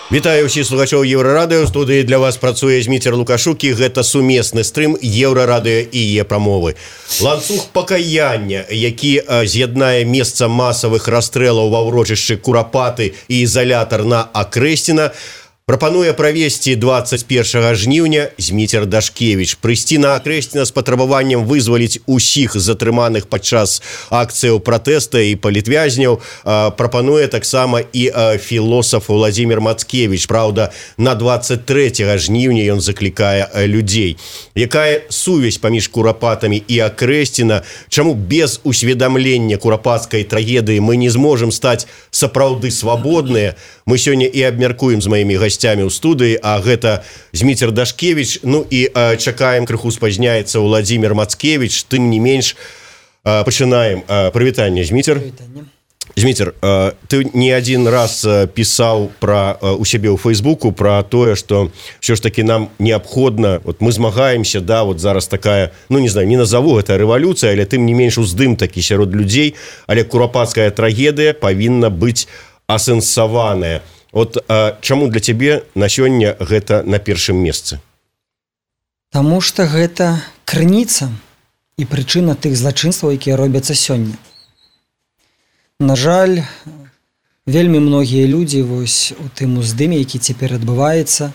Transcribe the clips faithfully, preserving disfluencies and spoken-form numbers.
Вітаю ўсіх слухачоў Еўрарадыё. Студыі для вас працуе Зміцер Лукашук, і гэта сумесны стрым Еўрарадыё і Е-прамовы. Ланцуг пакаяння, які з'яднае месца масавых расстрэлаў ва ўрочышчы Курапаты і ізалятар на Акрэсціна, прапануе правесці двадцать першага жніўня Зміцер Дашкевіч. Прыйсці на Акрэсціна з патрабаваннем вызваліць усіх затрыманых падчас акцыяў пратэста і палітвязняў прапануе таксама і філосаф Владзімір Мацкевіч. Праўда, на двадцать трэцяга жніўня ён заклікае людзей. Якая сувязь паміж Курапатамі і Акрэсціна? Чаму без усведамлення курапацкай трагедыі мы не зможам стаць сапраўды свабодныя? Мы сёння і абмяркуем з маімі гасцямі ў студыі, а гэта Зміцер Дашкевіч. Ну і а, чакаем, крыху спазняецца Владзімір Мацкевіч. Тым не менш, а, пачынаем. А, прывітанне, Зміцер. Прывітанне. Зміцер, а, ты не адзін раз пісаў пра а, у сябе ў Фейсбуку пра тое, што ўсё ж такі нам неабходна, вот мы змагаемся, да, вот зараз такая, ну не знаю, не назову гэта рэвалюцыя, але тым не менш уздым такі сярод людзей, але курапацкая трагедыя павінна быць асэнсаваная. От а, чаму для цябе на сёння гэта на першым месцы? Таму што гэта крыніца і прычына тых злачынстваў, якія робяцца сёння. На жаль, вельмі многія людзі вось у тым уздыме, які цяпер адбываецца,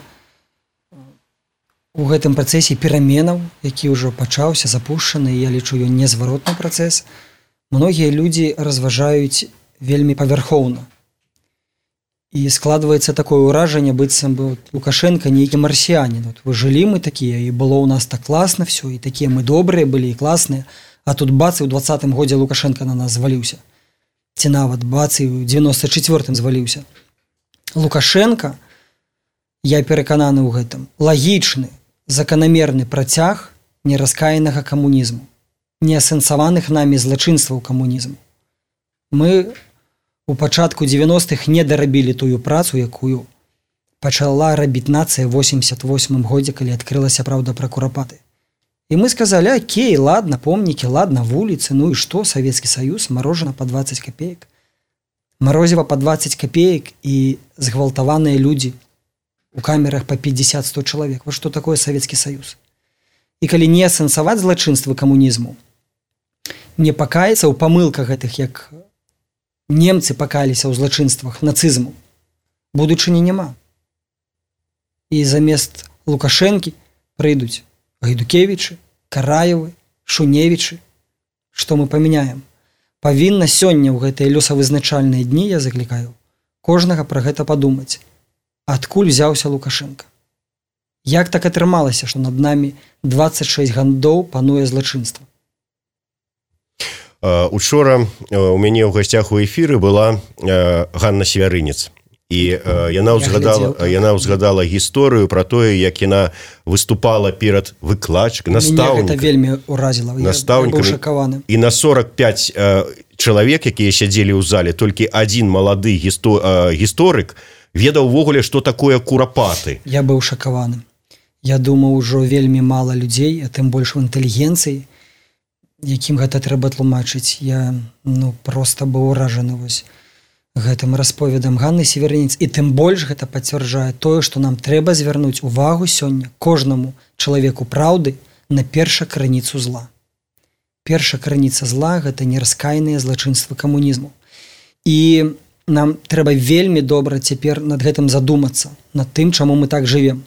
у гэтым працэсе пераменаў, які ўжо пачаўся, запушчаны, я лічу, ён незваротны працэс, многія людзі разважаюць вельмі павярхоўна. І складваецца такое ўражанне, быццам бы Лукашенко нейкі марсіянін. Вот вы жылі мы такія, і было ў нас так класна все, і такія мы добрыя былі і класныя, а тут бац, і ў двадцатым годзе Лукашенко на нас зваліўся. Ці нават бац, і ў девяносто четвёртым зваліўся. Лукашенко, я перакананы ў гэтым, лагічны, заканамерны працяг нераскаянага камунізму, неасэнсаваных намі злачынстваў камунізму. Мы у пачатку девяностых не дарабілі тую працу, якую пачала рабіць нацыя ў восемьдесят восьмым годзе, калі адкрылася праўда пра Курапаты. І мы сказалі: окей, ладно, помнікі, ладно, вуліцы, ну і што, Савецкі Саюз, марожана па двадцать копеек. Марозіва па двадцать копеек і згвалтаваныя людзі у камерах па пятьдесят сто чалавек. Вот што такое Савецкі Саюз. І калі не асэнсаваць злачынствы камунізму, не пакаяцца ў памылках гэтых, як немцы пакаяліся ў злачынствах нацызму, будучыні няма. І замест Лукашэнкі прыйдуць Гайдукевічы, Караевы, Шуневічы. Што мы памяняем? Павінна сёння ў гэтыя лёсавызначальныя дні, я заклікаю, кожнага пра гэта падумаць. Адкуль взяўся Лукашенко? Як так атрымалася, што над намі двадцать шесть гадоў пануе злачынства? Учора у мяне ў гасцях у эфіры была Ганна Севярынец. І яна ўзгадала, яна ўзгадала гісторыю пра тое, як яна выступала перад выкладчыкам, настаўнікам. Мяне гэта вельмі ўразіла, я быў шакаваны. І на сорок пять чалавек, якія сядзелі ў зале, толькі адзін малады гісторык ведаў увогуле, што такое Курапаты. Я быў шакаваны. Я думаў, ужо вельмі мала людзей, а тым больш у інтэлігенцыі, якім гэта трэба тлумачыць. Я ну, проста быў уражаны вось гэтым расповедам Ганны Севярынец. І тым больш гэта пацвярджае тое, што нам трэба звярнуць увагу сёння кожнаму чалавеку праўды на першакрыніцу зла. Першая крыніца зла – гэта нераскаяныя злачынствы камунізму. І нам трэба вельмі добра цяпер над гэтым задумацца, над тым, чаму мы так жывем.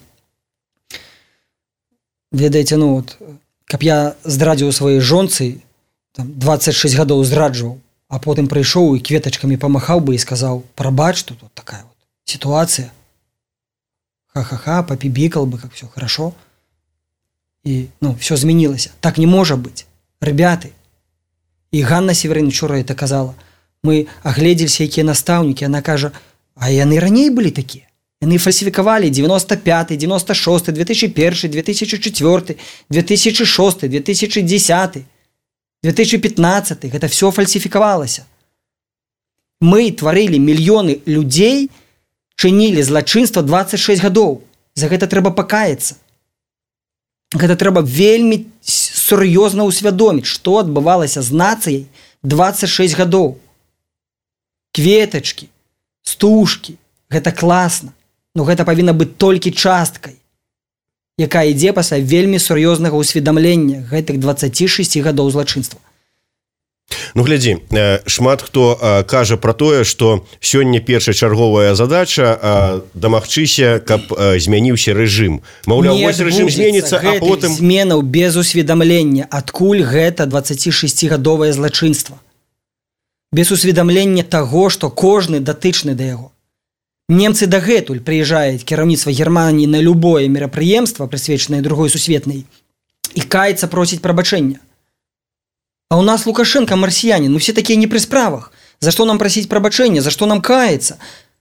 Ведаеце, ну от, каб я здрадзіў сваёй жонцы, там, двадцать шесть гадоў здраджваў, а потым прыйшоў і кветачкамі памахаў бы і сказаў: прабач, тут вот такая вот сітуацыя. Ха-ха-ха, попибикал бы, как все хорошо. И, ну, все изменилось. Так не может быть. Ребята. И Ганна Северин вчора это казала. Мы огляделись, якія настаўнікі. Она кажа: а яны раней были такие. Яны фальсификовали девяносто пятый, девяносто шестой, две тысячи первый, две тысячи четвёртый, две тысячи шестой, две тысячи десятый, две тысячи пятнадцатый. Это все фальсификовалось. Мы творили миллионы людей, чынілі злачынства двадцать шесть гадоў. За гэта трэба пакаяцца. Гэта трэба вельмі сур'ёзна ўсвядоміць, што адбывалася з нацыяй двадцать шесть гадоў. Кветачкі, стужкі, гэта класна. но гэта павінна быць толькі часткай, якая ідзе пасля вельмі сур'ёзнага ўсведамлення гэтых дваццаці шэсці гадоў злачынства. Ну, глядзі, шмат хто кажа пра тое, што сёння першачарговая задача дамагчыся, каб змяніўся рэжым. Маўляў, вось рэжым зменіцца, а потым... зменаў без усведамлення, адкуль гэта дваццацішэсцігадовае злачынства. Без усведамлення таго, што кожны датычны да яго. Немцы дагэтуль прыязджаюць кіраўніцтва Германіі на любое мерапрыемства, прысвечанае другой сусветнай, і каецца просіць прабачэння. А у нас Лукашенко марсиянин, мы все такие не при справах. За что нам просить прабачэння, за что нам каяться?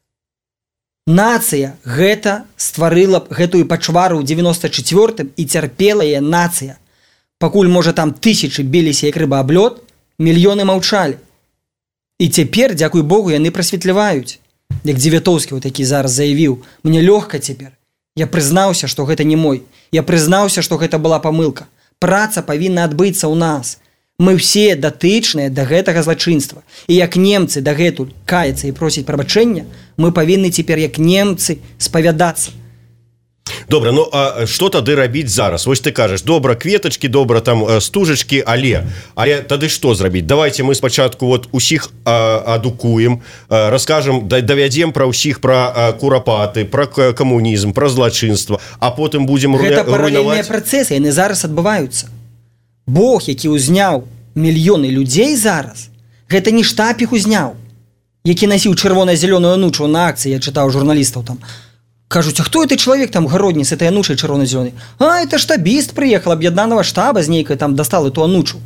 Нацыя гэта стварыла гэтую пачвару ў девяносто четвёртым і цярпела яе нацыя. Пакуль, можа, там тысячы біліся як рыба об лёд, мільёны маўчалі. І цяпер, дзякуй Богу, яны прасветліваюць. Як Дзевятоўскі вот такі зараз заявіў, мне лёгка цяпер. Я прызнаўся, што гэта не мой. Я прызнаўся, што гэта была памылка. Праца павінна адбыцца ў нас. Мы ўсе датычныя да гэтага злачынства. І як немцы дагэтуль каяцца і просіць прабачэння, мы павінны цяпер як немцы спавядацца. Добра, ну а што тады рабіць зараз? Вось ты кажаш, добра кветачкі, добра там стужачкі, але але тады што зрабіць? Давайте мы спачатку вот усіх а, адукуем, а, раскажам, давядзем пра ўсіх пра курапаты, пра камунізм, пра злачынства, а потым будзем руйнаваць. Гэта паралельныя працэсы, яны зараз адбываюцца. Бог, які ўзняў мільёны людзей зараз, гэта не штаб іх узняў, які насіў чырвона-зялёную анучу на акцыі, я чытаў журналістаў там. Кажуць, а хто это чалавек там гародні с этой анучай чырвона-зялёнай? А, это штабіст прыехал аб'яднанага штаба з нейкай там дастал эту анучу.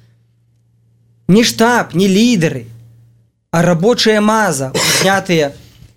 Не штаб, не лідеры, а рабочая маза, узнятыя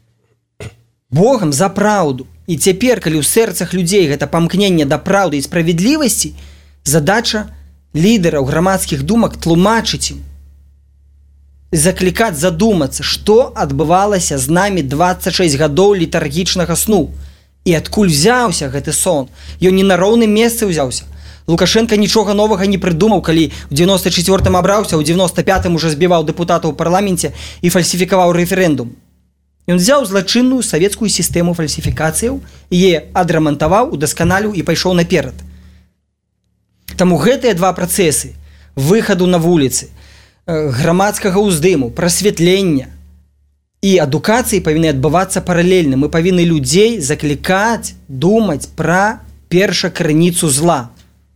Богам за праўду. І цяпер, калі ў сэрцах людзей гэта памкненне да праўды і справядлівасці, задача лідераў грамадскіх думак тлумачыць ім, заклікаць задумацца, што адбывалася з намі дваццаць шэсць гадоў летаргічнага сну і адкуль взяўся гэты сон. Ён не на роўным месцы ўзяўся. Лукашенко нічога новага не прыдумаў, калі ў девяносто четвёртым абраўся, у девяносто пятым уже збіваў дэпутатаў у парламенце і фальсіфікаваў рэферэндум. Ён взяў злачынную савецкую сістэму фальсіфікацыяў, яе адрамантаваў, удасканаліў і пайшоў наперад. Таму гэтыя два працэсы выхаду на вуліцы, грамадскага ўздыму, прасвятлення і адукацыі павінны адбывацца паралельна. Мы павінны людзей заклікаць думаць пра першакрыніцу зла.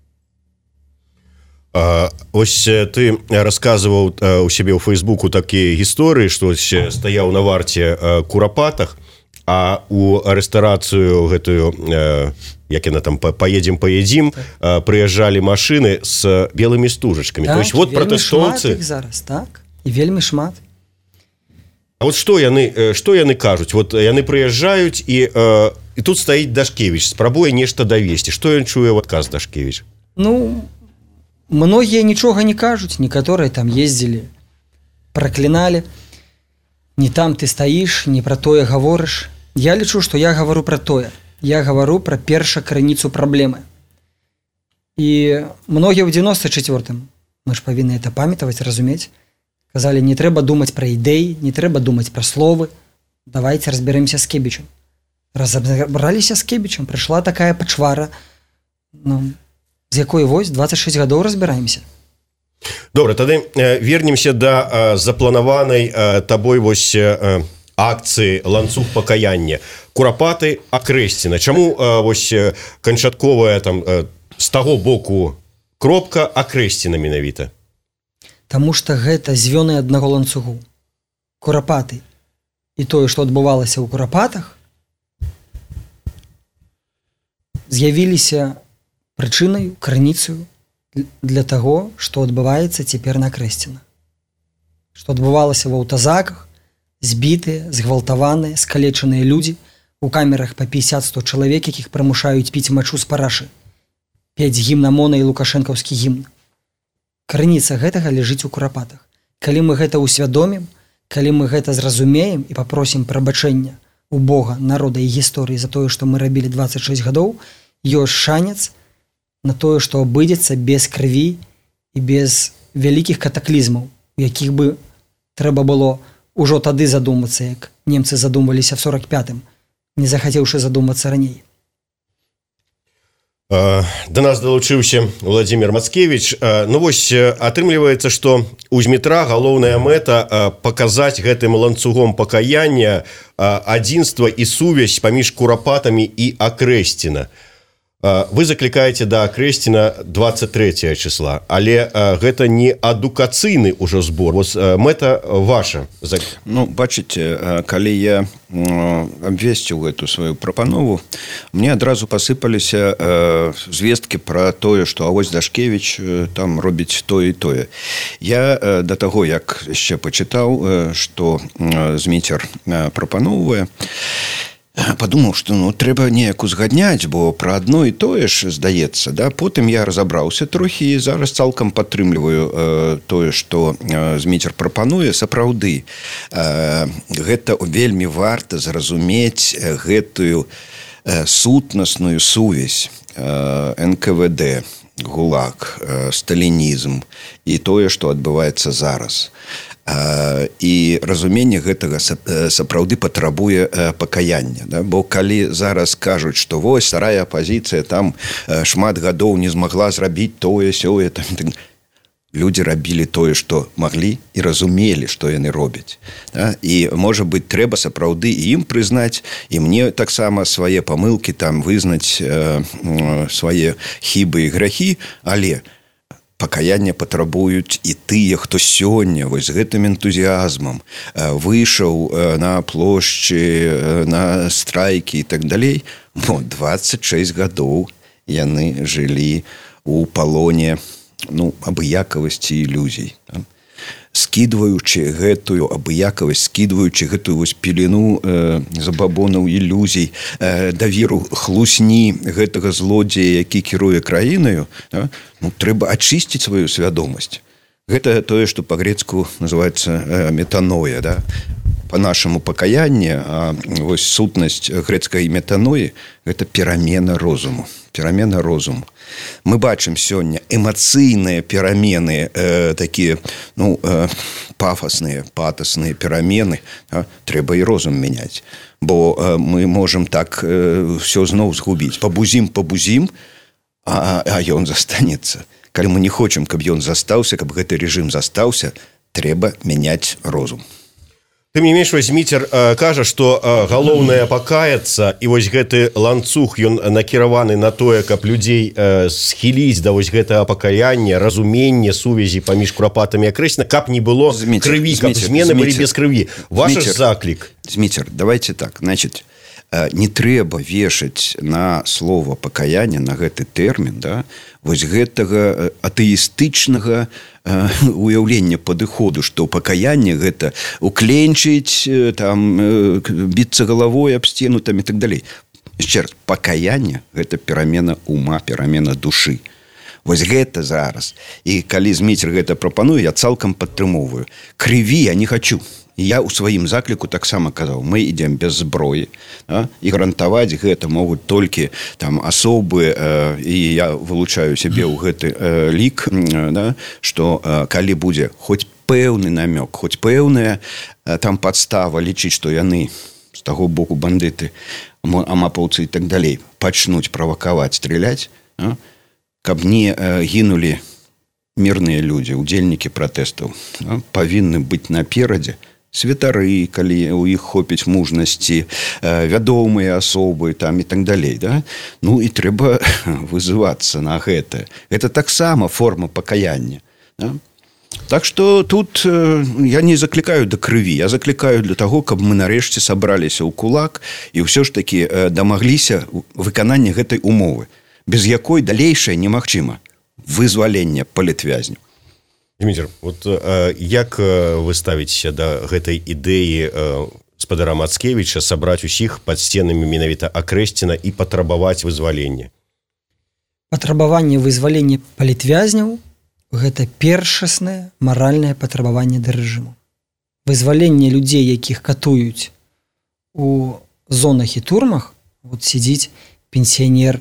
А, ось ты расказваў у сябе ў Фейсбуку такія гісторыі, што стаяў на варце курапатах, а у рэстарацыю гэтую, як яна там, поедем, поедим, прыязджалі машыны з белымі стужачкамі. Так, то есть вот пратэстоўцы зараз, так? І вельмі шмат. А вот што яны, што яны кажуць? Вот яны прыязджаюць і, і тут стаіць Дашкевіч, спрабуе нешта давесці. Што ён чуе ў адказ Дашкевіч? Ну, многія нічога не кажуць, некаторыя там ездзілі, пракліналі. Не там ты стаіш, не пра тое гаворыш. Я лічу, што я гавару пра тое. Я гавару пра першакрыніцу праблемы. І многія ў девяносто четвёртым, мы ж павінны это памятаваць, разумець, казалі, не трэба думаць пра ідэі, не трэба думаць пра словы, давайте разберемся з Кебічем. Разабраліся з Кебічем, прыйшла такая пачвара, ну, з якой вось двадцать шесть гадоў разбіраемся. Добра, тады вернемся да запланаванай табой вось акцыі ланцуг пакаяння. Курапаты акрэсціна. Чаму вось канчатковая там з таго боку кропка акрэсціна менавіта? Таму што гэта звёны аднаго ланцугу. Курапаты і тое, што адбывалася ў курапатах, з'явіліся прычынаю, крыніцаю для таго, што адбываецца цяпер на Акрэсціна. Што адбывалася ва аўтазаках, збітыя, згвалтаваныя, скалечаныя людзі, у камерах па пятьдесят сто чалавек, якіх прымушаюць піць мачу з парашы, пець гімн ОМОНа і лукашэнкаўскі гімн. Крыніца гэтага ляжыць у курапатах. Калі мы гэта ўсвядомім, калі мы гэта зразумеем і папросім прабачэння у Бога, народа і гісторыі за тое, што мы рабілі двадцать шесть гадоў, ёсць шанец на тое, што абыдзецца без крыві і без вялікіх катаклізмаў, у якіх бы трэба было ўжо тады задумацца, як немцы задумваліся в сорок пятым, не захацеўшы задумацца раней. Да нас далучыўся Владимир Мацкевич. Ну вось атрымліваецца, што у Змітра галоўная мэта паказаць гэтым ланцугом пакаяння адзінства і сувязь паміж Курапатамі і Акрэсціна. Вы заклікаеце да Акрэсціна двадцать третьего числа, але гэта не адукацыйны ўжо збор. Вось мэта ваша. Ну, бачыце, калі я абвесціў гэту сваю прапанову, мне адразу пасыпаліся звесткі пра тое, што авось Дашкевіч там робіць тое і тое. Я да таго, як яшчэ пачытаў, што Зміцер прапаноўвае, падумаў, што ну, трэба неяк узгадняць, бо пра адно і тое ж здаецца. Да? Потым я разабраўся трохі і зараз цалкам падтрымліваю э, тое, што э, Зміцер прапануе. Сапраўды, э, гэта вельмі варта зразумець гэтую э, сутнасную сувязь э, эн ка вэ дэ, ГУЛАГ, э, сталінізм і тое, што адбываецца зараз. І разуменне гэтага сапраўды патрабуе пакаяння, да? Бо калі зараз кажуць, што вось старая апазіцыя там шмат гадоў не змагла зрабіць тое сёе, там, людзі рабілі тое, што маглі і разумелі, што яны робяць, да? І можа быць трэба сапраўды і ім прызнаць, і мне таксама свае памылкі там вызнаць э, свае хібы і грахі, але пакаяння патрабуюць і тыя, хто сёння вось з гэтым энтузіазмам выйшаў на плошчы, на страйкі і так далей. Бо двадцать шесть гадоў яны жылі у палоне, ну, абыякавасці і ілюзій. Скідваючы гэтую абыякавасць, скідваючы гэтую вось пелену э, забабонаў, ілюзій, э, даверу хлусні гэтага злодзея, які кіруе краінаю, да? Ну, трэба ачысціць сваю свядомасць. Гэта тое, што па-грецку называецца э, метаноя, да? Па-нашаму пакаянне, а вось сутнасць грэцкай метаноі – гэта перамена розуму. Перамена розуму. Мы бачым сёння эмацыйныя перамены, э, такія, ну, э, пафасныя, патасныя перамены. А? Трэба і розум мяняць. Бо э, мы можам так э, все зноў згубіць. Пабузім, пабузім, а, а ён застанецца. Калі мы не хочам, каб ён застаўся, каб гэты рэжым застаўся, трэба мяняць розум. Тым не менш, вось Зміцер э, кажа, што э, галоўнае пакаяцца, і вось гэты ланцуг, ён накіраваны на тое, каб людзей э, схіліць да вось гэтага пакаяння, разуменне сувязі паміж Курапатамі і Акрэсціна, каб не было Зміцер, крыві, каб Зміцер, змены Зміцер, былі без крыві. Ваш заклік. Зміцер, давайте так, значит, не трэба вешаць на слово пакаяння, на гэты тэрмін, да, вось гэтага атэістычнага уяўлення падыходу, што пакаянне гэта укленчыць, там, біцца галавой аб сцену, там, і так далей. Яшчэ раз, пакаянне гэта перамена ума, перамена душы. Вось гэта зараз. І калі Зміцер гэта прапануе, я цалкам падтрымоўваю. Крыві я не хачу. І я ў сваім закліку таксама казаў, мы ідзем без зброі, да? І гарантаваць гэта могуць толькі там асобы, э, і я вылучаю сябе ў гэты э, лік, э, да? Што э, калі будзе хоць пэўны намёк, хоць пэўная э, там падстава лічыць, што яны з таго боку бандыты, амапаўцы і так далей пачнуць правакаваць, стреляць, да? Каб не э, гінулі мірныя людзі, удзельнікі пратэстаў, да? Павінны быць наперадзе святары, калі у іх хопіць мужнасці, вядомыя асобы там і так далей, да? Ну і трэба вызывацца на гэта. Гэта таксама форма пакаяння, да? Так што тут я не заклікаю да крыві, я заклікаю для таго, каб мы нарэшце сабраліся ў кулак і ўсё ж такі дамагліся выканання гэтай умовы, без якой далейшае немагчыма. Вызваленне палітвязню. Зміцер, вот э, як э, вы ставіцеся да гэтай ідэі э, спадара Мацкевіча сабраць усіх пад сценамі менавіта Акрэсціна і патрабаваць вызвалення? Патрабаванне вызвалення палітвязняў – гэта першаснае маральнае патрабаванне да рэжыму. Вызваленне людзей, якіх катуюць у зонах і турмах, вот сидзіць пенсіянер,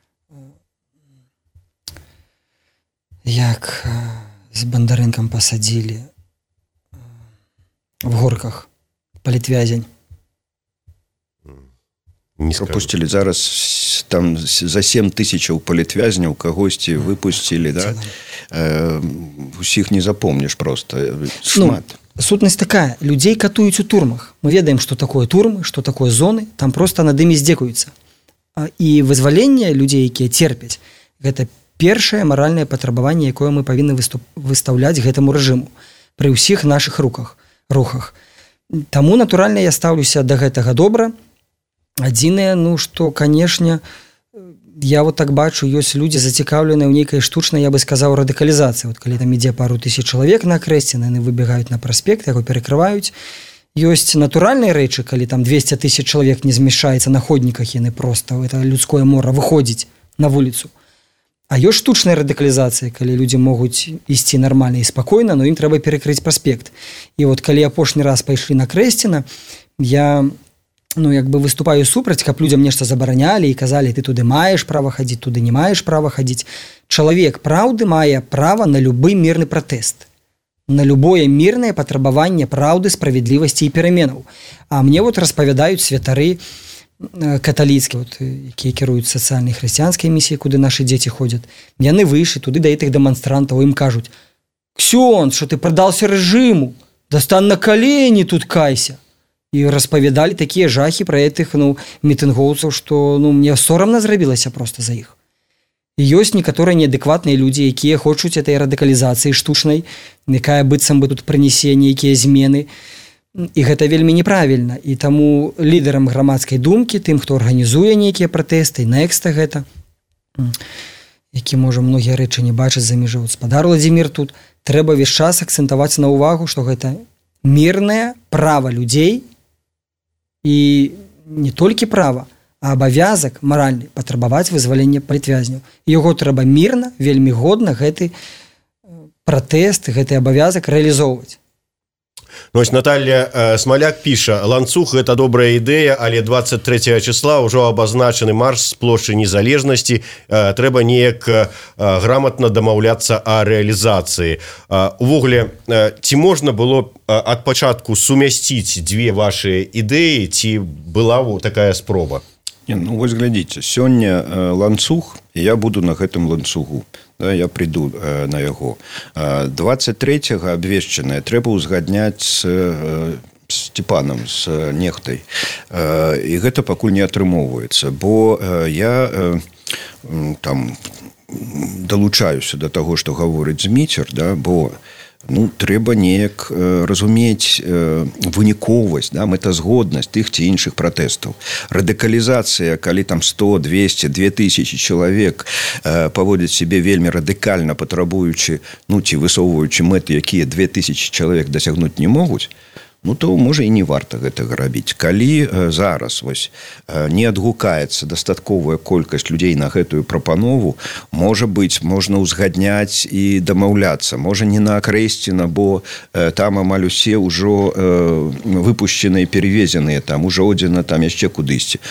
як з Бандарэнкам пасадзілі в горках, палітвязень. пропусцілі зараз там за сем тысячаў палітвязняў кагосьці выпусцілі, да? Э, усіх не запомніш просто шмат. Ну, сутнасць такая, людзей катуюць у турмах. Мы ведаем, што такое турмы, што такое зоны, там просто над імі здзекуюцца. І вызваленне людзей, якія церпяць, гэта першае маральнае патрабаванне, якое мы павінны выстаўляць гэтаму рэжыму пры ўсіх нашых руках, рухах. Таму, натуральна, я стаўлюся да гэтага добра. Адзінае, ну, што, канешне, я вот так бачу, ёсць людзі зацікаўленыя ў нейкай штучнай, я бы сказаў, радыкалізацыі. Вот калі там ідзе пару тысяч чалавек на крэсце, яны выбегаюць на праспект, яго перакрываюць. Ёсць натуральныя рэчы, калі там двести тысяч чалавек не змяшчаецца на ходніках, яны проста, это людское мора, выходзіць на вуліцу. А ёсць штучная радыкалізацыя, калі людзі могуць ісці нармальна і спакойна, но ім трэба перакрыць праспект. І вот калі апошні раз пайшлі на Крэсціна, я... ну, як бы выступаю супраць, каб людзям нешта забаранялі і казалі, ты туды маеш права хадзіць, туды не маеш права хадзіць. Чалавек праўды мае права на любы мірны пратэст, на любое мірнае патрабаванне праўды, справядлівасці і пераменаў. А мне вот распавядаюць святары каталіцкія, вот, якія кіруюць сацыяльнай хрысціянскай місіяй, куды нашы дзеці ходзяць. Яны выйшлі туды да гэтых дэманстрантаў, ім кажуць: «Ксёндз, што ты прадаўся рэжыму, дастань на калені тут кайся». І распавядалі такія жахі пра гэтых, ну, мітынгоўцаў, што, ну, мне сорамна зрабілася проста за іх. І ёсць некаторыя неадэкватныя людзі, якія хочуць этой радыкалізацыі штучнай, якая быццам бы тут прынясе нейкія змены. І гэта вельмі неправільна. І таму лідарам грамадскай думкі, тым, хто арганізуе нейкія пратэсты, Некста гэта, які, можа, многія рэчы не бачаць за межы. Гаспадар Владзімір тут, трэба ўвесь час акцэнтаваць на ўвагу, што гэта мірнае права людзей, і не толькі права, а абавязак маральны патрабаваць вызвалення палітвязняў. Яго трэба мірна, вельмі годна гэты пратэст, гэты абавязак рэалізоўваць. Ну, ось Наталья э, Смоляк піша: ланцуг — гэта добрая ідэя, але двадцать третьего числа ўжо абазначаны марш з плошчы Незалежнасці, э, трэба неяк э, грамотна дамаўляцца о рэалізацыі. Э, увогуле, э, ці можна было э, ад пачатку сумясціць дзве вашыя ідэі, ці была такая спроба? Не, ну, вось глядзіце, сёння э, ланцуг, і я буду на гэтым ланцугу. Да, я приду э, на яго. двадцать третьего абвешчанае трэба ўзгадняць з э, Степаном, з Нехтай. Э, і гэта пакуль не атрымоўваецца, бо э, я э, там далучаюся да таго, што гаворыць Зміцер, да, бо ну, трэба неяк э, разумець э, выніковасць, да, мэтазгоднасць тых ці іншых пратэстаў. Радыкалізацыя, калі там сто, двести, две тысячи чалавек э, паводзяць сябе вельмі радыкальна, патрабуючы, ну, ці высоўваючы мэты, якія две тысячи чалавек дасягнуць не могуць, ну, то, можа, і не варта гэтага рабіць. Калі э, зараз вось, э, не адгукаецца дастатковая колькасць людзей на гэтую прапанову, можа быць, можна ўзгадняць і дамаўляцца. Можа, не на Крэсціна, бо э, там амаль усе ўжо э, выпушченыя, перевезеныя, там ужо одзена там яшчэ кудысьці.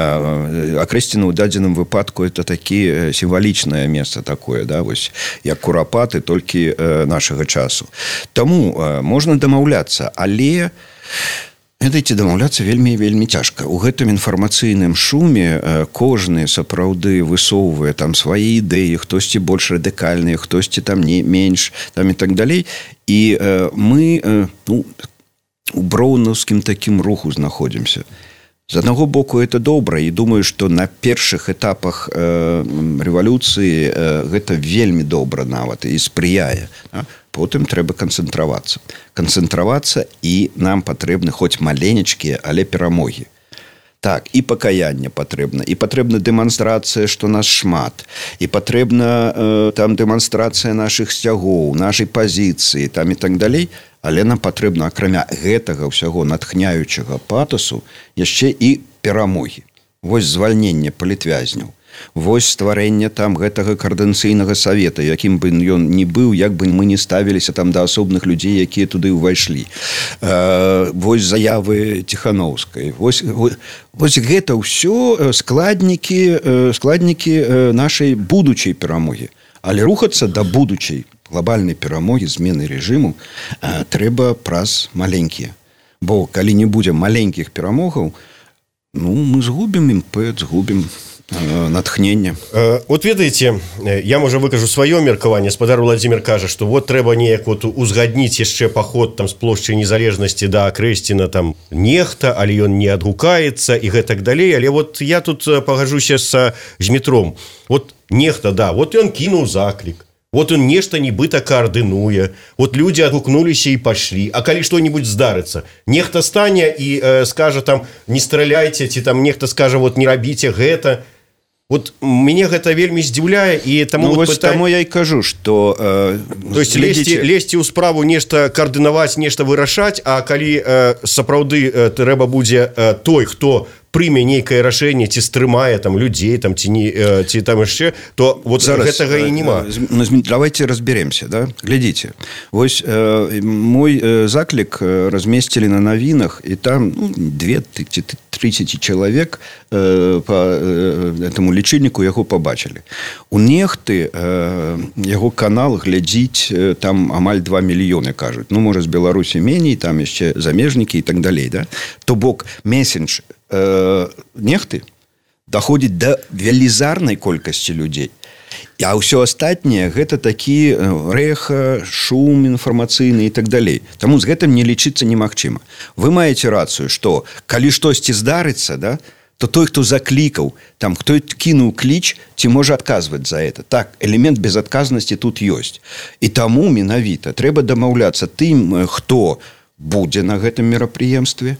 Э, а Крэсціна ў дадзеным выпадку это такі сімвалічнае месца такое, да, вось, як Курапаты, толькі э, нашага часу. Таму э, можна дамаўляцца, але Ведаеце, дамаўляцца вельмі вельмі цяжка. У гэтым інфармацыйным шуме кожны сапраўды высоўвае там свае ідэі, хтосьці больш радыкальныя, хтосьці там не менш, там і так далей. І э, мы э, ну, у броўнаўскім такім руху знаходзімся. З аднаго боку, это добра, і думаю, што на першых этапах э, рэвалюцыі э, гэта вельмі добра нават і спрыяе. А? Потым трэба канцэнтравацца. Канцэнтравацца, і нам патрэбны хоць маленечкія, але перамогі. Так, і пакаянне патрэбна, і патрэбна дэманстрацыя, што нас шмат, і патрэбна э, там дэманстрацыя нашых сцягоў, нашай пазіцыі, там і так далей, але нам патрэбна, акрамя гэтага ўсяго натхняючага патасу, яшчэ і перамогі. Вось звальненне палітвязняў. Вось стварэнне там гэтага каардынацыйнага савета, якім бы ён не быў, як бы мы не ставіліся там да асобных людзей, якія туды ўвайшлі. Э, вось заявы Ціханаўскай. Вось, вось, вось гэта ўсё складнікі, складнікі нашай будучай перамогі. Але рухацца да будучай глобальнай перамогі, змены рэжыму э, трэба праз маленькія. Бо калі не будзе маленькіх перамогаў, Ну, мы згубім імпэт, згубім натхнення. Вот ведаеце, я можа выкажу сваё меркаванне. Спадар Владзімир кажа, што вот трэба неяк вот узгадніць яшчэ паход там з плошчы Незалежнасці да Акрэсціна там нехта, але ён не адгукаецца і гэтак далей. Але вот я тут пагажуся з Змітром. Вот нехта, да, вот ён кінуў заклік. Вот он нешта нібыта коордынуе. Вот люди адгукнуліся і пашлі. А калі што-нибудь здарыцца, нехта стане і э, скажа там не страляйце, ці там нехта скажа вот не рабіце гэта. Вот мяне гэта вельмі здзіўляе і таму ну, вот вось пытань... таму я і кажу, што э, то есть лезці, лезці ў справу, нешта каардынаваць, нешта вырашаць, а калі э, сапраўды э, трэба будзе э, той, хто прыме нейкае рашэнне, ці стрымае там людзей там ці не э, ці там яшчэ, то вот зараз гэтага і нема. Ну, давайте разберемся, да? Глядзіце. Вось э, мой э, заклік размесцілі на навінах, і там ну, две тысячи чалавек э, по э, этому лічыльніку яго пабачылі. У нехты э, яго канал глядзіць э, там амаль два мільёны кажуць. Ну, можа, з Беларусі меней, там яшчэ замежнікі і так далей, да? То бок месендж э, нехты даходзіць да велізарнай колькасці людзей. А ўсё астатняе гэта такі рэха, шум інфармацыйны і так далей. Таму з гэтым не лічыцца немагчыма. Вы маеце рацыю, што калі штосьці здарыцца, да, то той, хто заклікаў, там, хто кінуў кліч, ці можа адказваць за это. Так, элемент безадказнасці тут ёсць. І таму менавіта трэба дамаўляцца тым, хто будзе на гэтым мерапрыемстве,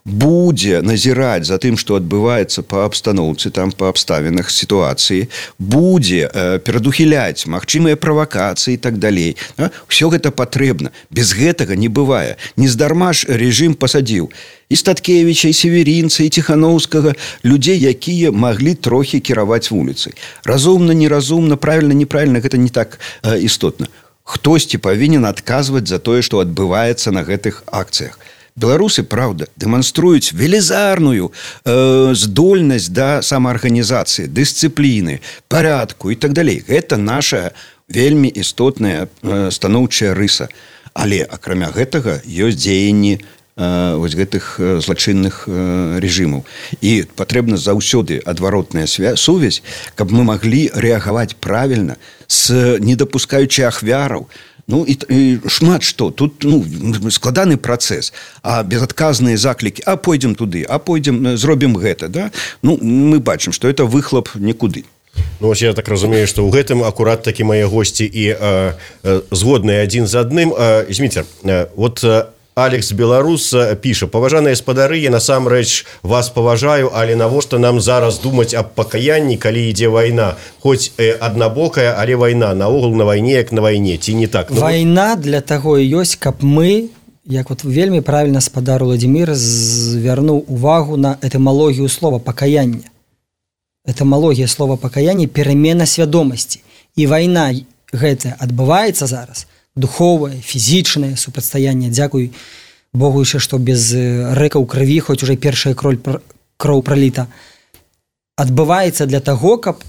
будзе назіраць за тым, што адбываецца па абстаноўцы, там па абставінах сітуацыі, будзе э, перадухіляць магчымыя правакацыі і так далей. Да? Усё гэта патрэбна. Без гэтага не бывае. Нездарма ж рэжым пасадзіў і Статкевіча, і Северінца, і Ціханоўскага, людзей, якія маглі трохі кіраваць вуліцай. Разумна, неразумна, правільна, неправільна, гэта не так э, істотна. Хтосьці павінен адказваць за тое, што адбываецца на гэтых акцыях. Беларусы, правда, дэманструюць велізарную э, здольнасць да самаарганізацыі, дысцыпліны, парядку і так далей. Гэта наша вельмі істотная э, станоўчая рыса. Але, акрамя гэтага, ёсць дзеянні э, вось гэтых э, злачынных э, рэжымаў. І патрэбна заўсёды адваротная сувязь, каб мы маглі рэагаваць правільна, с не дапускаючы ахвяраў. Ну, і, і шмат што. Тут ну, складаны працэс. А безадказныя заклікі, а пойдзем туды, а пойдзем, зробім гэта. Да? Ну, мы бачым, што это выхлоп нікуды. Ну, ось я так разумею, што ў гэтым акурат такі мае госці і а, а, згодныя адзін з адным. А, Зміцер, а, вот... А... Алекс Беларус піша: паважаныя спадары, я насамрэч вас паважаю, але навошта нам зараз думаць аб пакаянні, калі ідзе вайна? Хоць э, аднабокая, але вайна. Наогул на вайне, як на вайне. Ці не так? Ну, вайна для таго і ёсць, каб мы, як вот вельмі правільна спадар Владзімир звярнуў увагу на этымалогію слова пакаяння. Этымалогія слова пакаяння — перамена свядомасці. І вайна гэтая адбываецца зараз. Духовае, фізічнае супрацьстаянне. Дзякуй Богу яшчэ, што без рэкаў крыві, хоць уже першая кроў праліта, адбываецца для таго, каб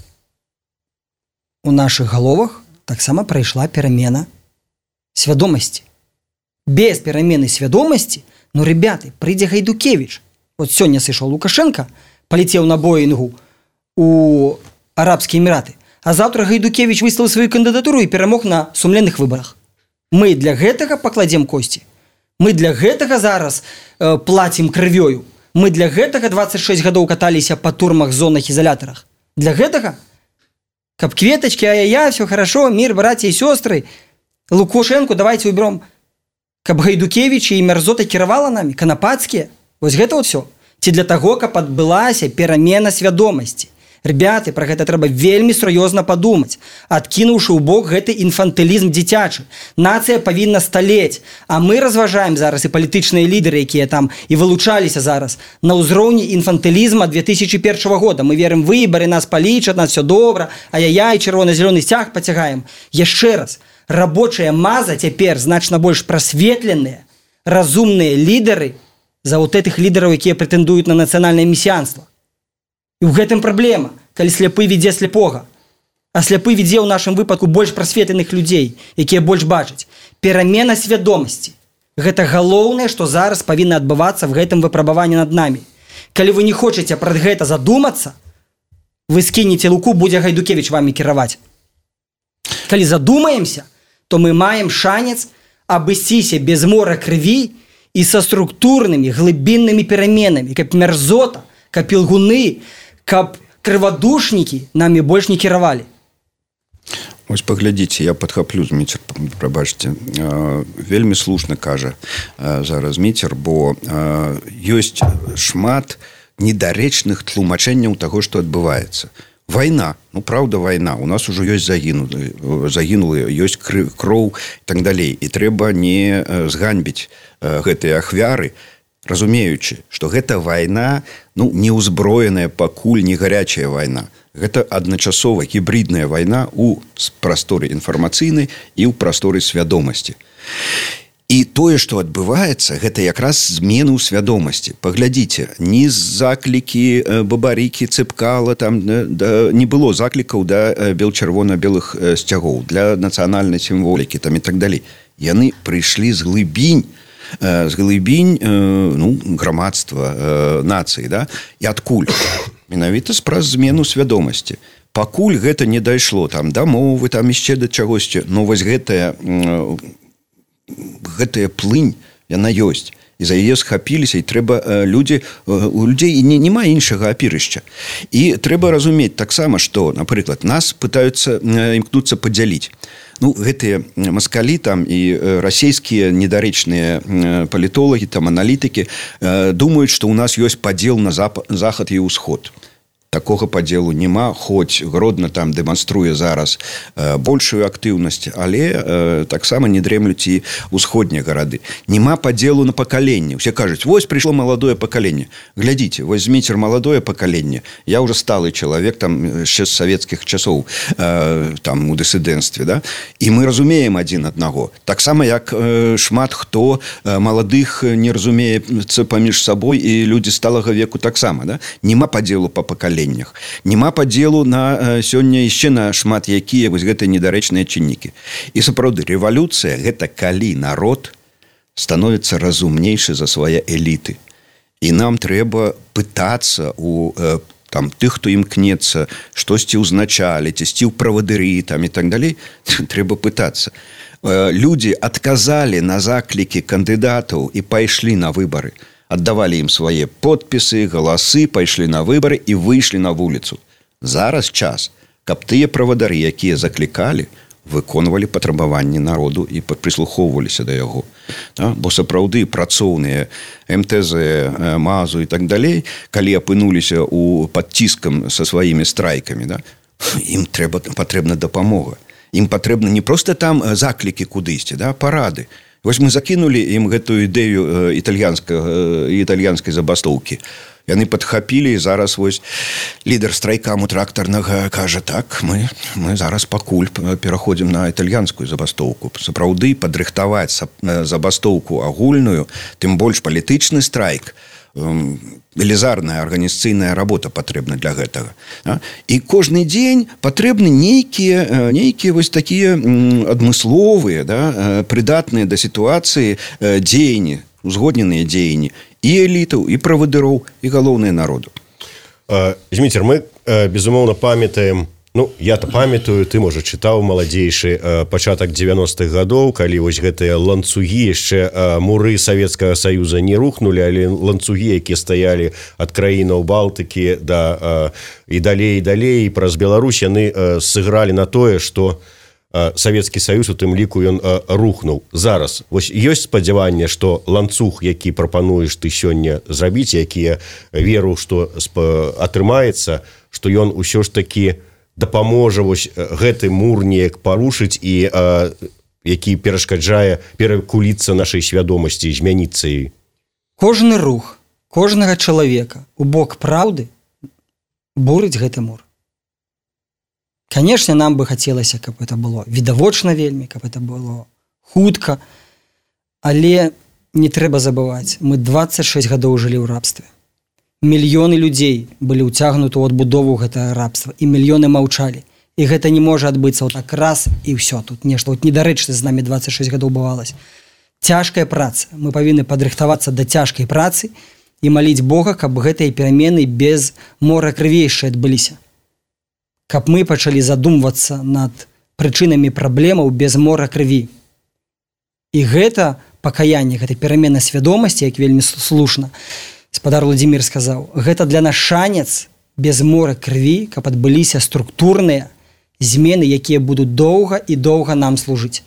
у нашых галовах таксама прайшла перамена свядомасці. Без перамены свядомасці, ну, ребята, прыйдзе Гайдукевіч. Вот сёння сышоў Лукашенко, палецеў на Боінгу у Арабскія Эміраты, а заўтра Гайдукевіч выставіў сваю кандыдатуру і перамог на сумленных выбарах. Мы для гэтага пакладзем косці. Мы для гэтага зараз э, плацім крывёю. Мы для гэтага дваццаць шэсць гадоў каталіся па турмах, зонах, ізалятарах. Для гэтага? Каб кветочки, ай-яй-яй, все хорошо, мир, братья и сестры. Лукашенко давайте уберем. Каб Гайдукевич і мярзота кіравала намі, канапацкія. Вось гэта вот все. Ці для таго, каб адбылася перамена свядомасці. Ребята, про гэта трэба вельмі сур'ёзна падумаць, адкінуўшы ў бок гэты інфантылізм дзіцячы. Нацыя павінна сталець, а мы разважаем зараз і палітычныя лідеры, якія там і вылучаліся зараз, на ўзроўні інфантылізма две тысячи первого года. Мы верым выбары, нас палічаць, нас все добра, ай-яй-яй, чырвона-зялёны сцяг пацягаем. Яшчэ раз, рабочая маза цяпер значна больш прасветленыя, разумныя лідеры за вот этих лідераў, якія прэтэндуюць на нацыянальнае месіянства. І ў гэтым праблема, калі сляпы ведзе сляпога. А сляпы ведзе ў нашым выпадку больш прасветленых людзей, якія больш бачаць. Перамена свядомасці. Гэта галоўнае, што зараз павінна адбывацца в гэтым выпрабаванні над намі. Калі вы не хочаце пра гэта задумацца, вы скінеце луку, будзе Гайдукевич вами кіраваць. Калі задумаемся, то мы маем шанец абысціся без мора крыві і са структурнымі глыбіннымі пераменамі, каб мярзота, каб ілгуны, каб крывадушнікі намі больш не кіравалі. Вось паглядзіце, я падхаплю Зміцер, прабачце. Вельмі слушна кажа зараз Зміцер, бо ёсць шмат недарэчных тлумачэнняў таго, што адбываецца. Вайна, ну праўда вайна, у нас ужо ёсць загінулыя, загінулыя, ёсць кроў і так далей. І трэба не зганьбіць гэтыя ахвяры, разумеючы, што гэта вайна, ну, не ўзброеная пакуль, не гарячая вайна. Гэта адначасова гібридная вайна ў прасторы інфармацыйнай і ў прасторы свядомасці. І тое, што адбываецца, гэта якраз змены ў свядомасці. Паглядзіце, ні заклікі, бабарыкі, цыпкала, там да, не было заклікаў да бел-чырвона-белых сцягоў, для нацыянальнай сімволікі там, і так далей. Яны прыйшлі з глыбінь, з глыбінь ну, грамадства, нацыі, да? І адкуль? Менавіта праз змену свядомасці. Пакуль гэта не дайшло там да мовы, там яшчэ да чагосьці, но вось гэтая гэтая плынь, яна ёсць. І за яе схапіліся, і трэба людзі, у людзей не, няма іншага апірышча. І трэба разумець таксама, што, напрыклад, нас пытаюцца імкнуцца падзяліць. Ну, гэтыя маскалі там і расійскія недарэчныя палітолагі, там аналітыкі думаюць, што ў нас ёсць падзел на захад і ўсход. Такога падзелу няма, хоць Гродна там дэманструе зараз э, большую актыўнасць, але э, таксама не дрэмлюць і ўсходнія гарады. Няма падзелу на пакаленне. Усе кажуць, вось прыйшло маладое пакаленне. Глядзіце, вось Зміцер маладое пакаленне. Я ўжо сталы чалавек там ще з савецкіх часоў э, там у дысідэнцтве, да? І мы разумеем адзін аднаго. Таксама як э, шмат хто э, маладых не разумеецца паміж сабой, і людзі сталага веку таксама, да? Няма падзелу па пакаленню. Няма падзелу на сёння яшчэ на шмат якія вось гэтыя недарэчныя чыннікі. І сапраўды рэвалюцыя гэта калі народ становіцца разумнейшы за свае эліты. І нам трэба пытацца у там тых, хто імкнецца штосьці ўзначаліць, ісці ў правадыры там і так далей, трэба пытацца. Людзі адказалі на заклікі кандыдатаў і пайшлі на выбары. Аддавалі ім свае подпісы, галасы, пайшлі на выбары і выйшлі на вуліцу. Зараз час, каб тыя правадары, якія заклікалі, выконвалі патрабаванні народу і прыслухоўваліся да яго. Да? Бо сапраўды працоўныя эм тэ зэ, МАЗу і так далей, калі апынуліся ў пад ціскам са сваімі страйкамі, да? Ім трэба, патрэбна дапамога. Ім патрэбна не проста там заклікі кудысьці, да? Парады. Вось мы закінулі ім гэтую ідэю італьянскай забастоўкі. Яны падхапілі, і зараз вось лідар страйкаму трактарнага кажа, так, мы, мы зараз пакуль пераходзім на італьянскую забастоўку. Сапраўды падрыхтаваць забастоўку агульную, тым больш палітычны страйк, велізарная арганізацыйная работа патрэбна для гэтага. І кожны дзень патрэбны нейкія, нейкія вось такія адмысловыя, да, прыдатныя да сітуацыі дзеянні, узгодненыя дзеянні і элітаў, і правадыроў, і галоўныя народу. Зміцер, мы, безумоўна, памятаем, ну, я-то памятаю, ты, можа, чытаў маладзейшы пачатак дзевяностых гадоў, калі вось гэтыя ланцугі, яшчэ муры Савецкага Саюза не рухнулі, але ланцугі, якія стаялі ад краінаў Балтыкі да, і далей, і далей, і праз Беларусь, яны сыгралі на тое, што Савецкі Саюз у тым ліку ён рухнуў. Зараз вось ёсць спадзяванне, што ланцуг, які прапануеш ты сёння зрабіць, які я веру, што атрымаецца, што ён усё ж такі дапаможа вось гэты мур неяк парушыць і а, які перашкаджае перакуліцца нашай свядомасці і змяніцца ёй. Кожны рух кожнага чалавека у бок праўды бурыць гэты мур. Канешне, нам бы хацелася, каб это было відавочна вельмі, каб это было хутка, але не трэба забываць, мы дваццаць шэсць гадоў жылі ў рабстве. Мільёны людзей былі ўцягнуты ў адбудову гэтага рабства, і мільёны маўчалі. І гэта не можа адбыцца вот так раз, і ўсё, тут нешта вот недарэчна з намі дваццаць шэсць гадоў бывалася. Цяжкая праца. Мы павінны падрыхтавацца да цяжкай працы і маліць Бога, каб гэтыя перамены без мора крыві яшчэ адбыліся. Каб мы пачалі задумвацца над прычынамі праблемаў без мора крыві. І гэта пакаянне, гэта перамена свядомасці, як вельмі слушна, спадар Владзімір сказаў, гэта для нас шанец без мора крыві, каб адбыліся структурныя змены, якія будуць доўга і доўга нам служыць.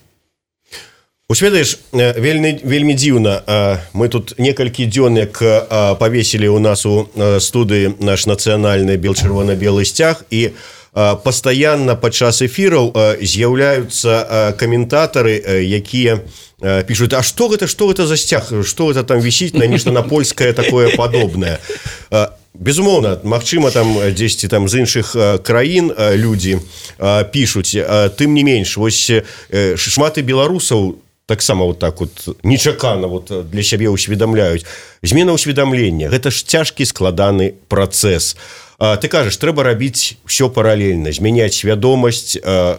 Усведаеш, вельмі, вельмі дзіўна, мы тут некалькі дзён як павесілі ў нас у студыі наш нацыянальны бел-чырвона-белы сцяг, і пастаянна падчас эфіраў з'яўляюцца каментатары, якія пишут, а что это, что это за сцяг, что это там висит на нешта на польскае такое падобнае. Безумоўна, магчыма, там дзесьці там з іншых краін людзі пішуць, тым не менш, вось шмат і беларусаў таксама вот так вот нечакана вот для сябе ўсведамляюць. Змена ўсведамлення, гэта ж цяжкі складаны працэс. Ты кажаш, трэба рабіць ўсё паралельна, змяняць свядомасць,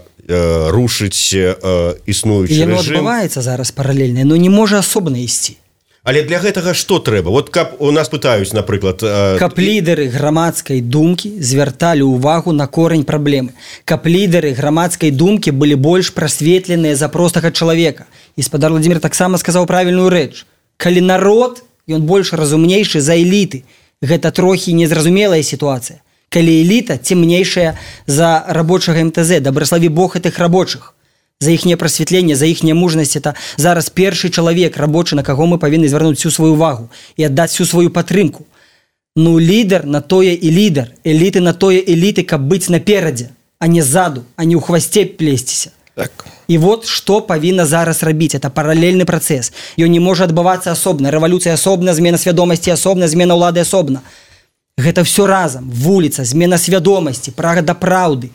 рушыць існуючы рэжым. Яно адбываецца зараз паралельна, но не можа асобна ісці. Але для гэтага што трэба? Вот каб у нас пытаюць, напрыклад... Каб лідары грамадскай думкі звярталі ўвагу на корань праблемы. Каб лідары грамадскай думкі былі больш прасветленыя за простага чалавека. І спадар Владзімір таксама сказаў правільную рэч. Калі народ, ён больш разумнейшы за эліты, гэта трохі незразумелая сітуацыя. Калі эліта цемнейшая за рабочага эм тэ зэ, дабраславі Бог гэтых рабочых. За іхняе прасвятленне, за іхняя мужнасць, это зараз першы чалавек рабочы, на каго мы павінны звярнуць всю сваю увагу і аддаць всю сваю падтрымку. Ну, лідар на тое і лідар, эліты на тое эліты, каб быць наперадзе, а не ззаду, а не ў хвасце плесціся. Так. І вот што павінна зараз рабіць, это паралельны працэс. Ён не можа адбывацца асобна, рэвалюцыя асобна, змена свядомасці асобна, змена ўлады асобна. Гэта все разам, вуліца, змена свядомасці, прага да праўды.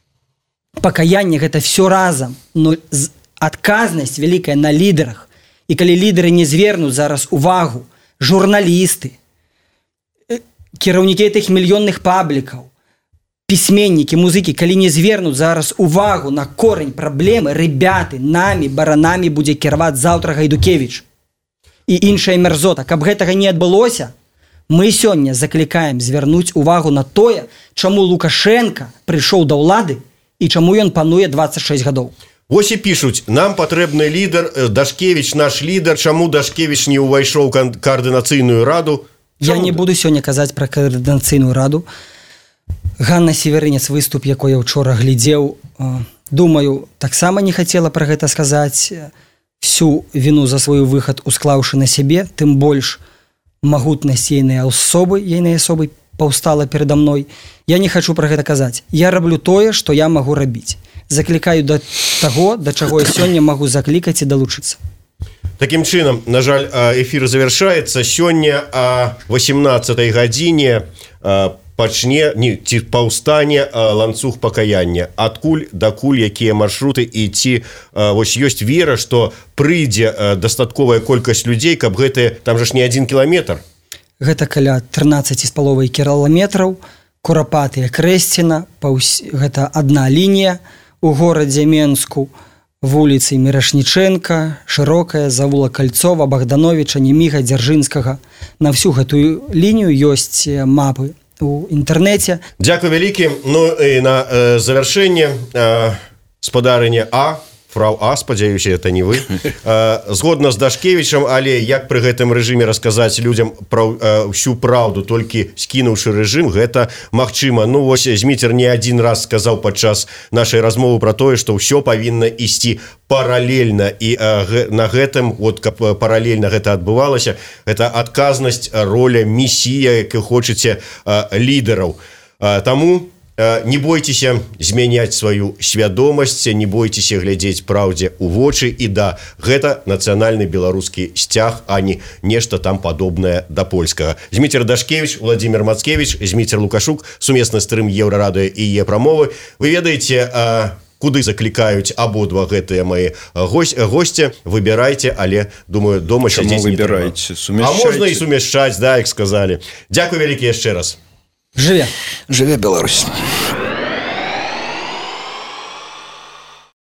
Пакаянне гэта все разам, но адказнасць вялікая на лідарах. І калі лідары не звернуць зараз увагу, журналісты, кіраўнікі гэтых мільённых паблікаў, пісьменнікі, музыкі, калі не звернуць зараз увагу на корень праблемы, ребяты, намі, баранамі будзе кіраваць заўтра Гайдукевіч і іншая мярзота. Каб гэтага не адбылося, мы сёння заклікаем звярнуць увагу на тое, чаму Лукашенко прыйшоў да ўлады і чаму ён пануе дваццаць шэсць гадоў. Вось і пішуць, нам патрэбны лідар, Дашкевіч наш лідар, чаму Дашкевіч не ўвайшоў у каардынацыйную раду? Я не буду сёння казаць пра каардынацыйную раду. Ганна Северынец, выступ, якой я ўчора глядзеў, думаю, таксама не хацела пра гэта сказаць. Всю віну за свой выхад усклаўшы на сябе, тым больш магутнасць ейнай асобы, ейнай асобы паўстала перада мной. Я не хачу пра гэта казаць. Я раблю тое, што я магу рабіць. Заклікаю да таго, да чаго я сёння магу заклікаць і далучыцца. Такім чынам, на жаль, эфір завяршаецца. Сёння о восемнадцатай гадзіне пачне, не, ці паўстане ланцуг пакаяння. Адкуль, дакуль, якія маршруты, і ці вось ёсць вера, што прыйдзе дастатковая колькасць людзей, каб гэтыя, там жа ж не адзін кіламетр. Гэта каля трынаццаць з паловай кіламетраў, Курапаты, Крэсціна, гэта адна лінія у горадзе Менску, вуліцы Мірашніченка, Шырокая, завула Кальцова, Богдановича, Неміга, Дзяржынскага. На всю гэтую лінію ёсць мапы у інтэрнэце. Дзякуй вялікі. Ну і на э, завяршэнне э, спадарыня А, фрау А, спадзяюся, это не вы, згодна з Дашкевічам, але як пры гэтым рэжыме расказаць людзям пра ўсю праўду, толькі скінуўшы рэжым, гэта магчыма. Ну вось Зміцер не адзін раз сказаў падчас нашай размовы пра тое, што ўсё павінна ісці паралельна, і на гэтым, вот каб паралельна гэта адбывалася, гэта адказнасць, роля, місія, як вы хочаце, лідараў. Таму не бойцеся змяняць сваю свядомасць, не бойцеся глядзець праўдзе ў вочы, і да, гэта нацыянальны беларускі сцяг, а не нешта там падобнае да польскага. Зміцер Дашкевіч, Владзімір Мацкевіч, Зміцер Лукашук, сумесны стрым Еўрарадыё і е прамовы. Вы ведаеце, куды заклікаюць абодва гэтыя мае госці, выбірайце, але, думаю, дома сядзець не трэба. А можна і сумяшчаць, да, як сказалі. Дзякуй вялікі яшчэ раз. Жыве. Жыве Беларусь.